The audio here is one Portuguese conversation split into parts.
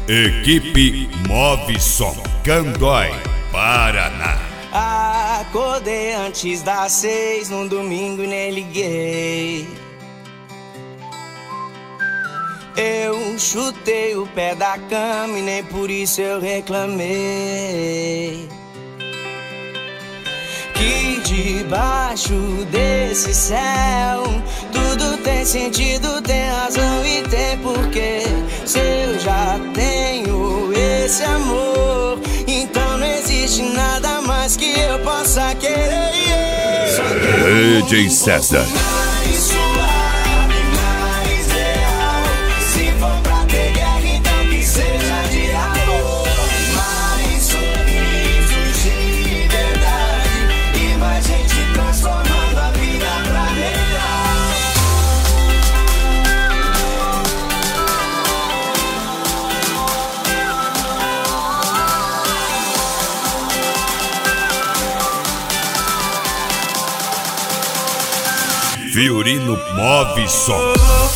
Equipe Move Som, Candói, Paraná. Acordei antes das 6 num domingo e nem liguei. Eu chutei o pé da cama e nem por isso eu reclamei. Que debaixo desse céu tudo tem sentido, tem razão e tem porquê. Se eu já tenho esse amor, então não existe nada mais que eu possa querer. DJ César. Fiorino Move Som.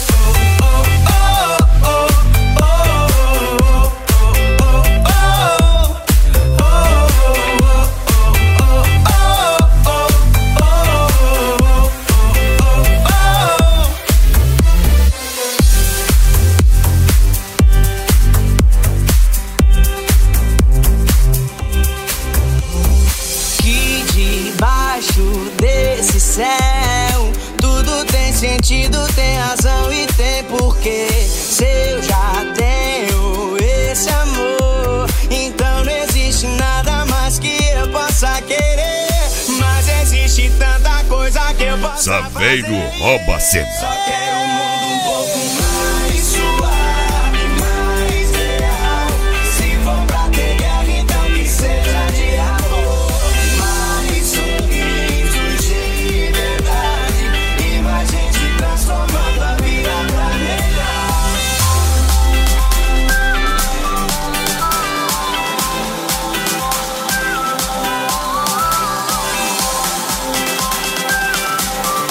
Que debaixo desse céu tudo tem sentido, tem razão e tem porquê. Se eu já tenho esse amor, então não existe nada mais que eu possa querer. Mas existe tanta coisa que eu possa Saveiro fazer. rouba a cena. Só quero um mundo um pouco mais suave, mais real. Se for pra ter guerra, então que seja de amor. Mais sorrisos de verdade e mais gente transformando a vida pra melhor.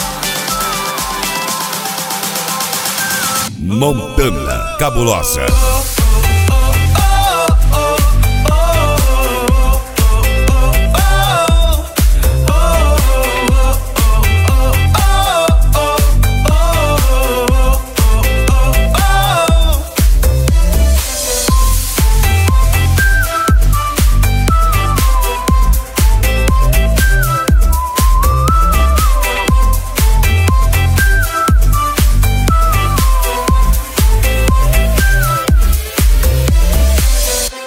Montana Cabulosa.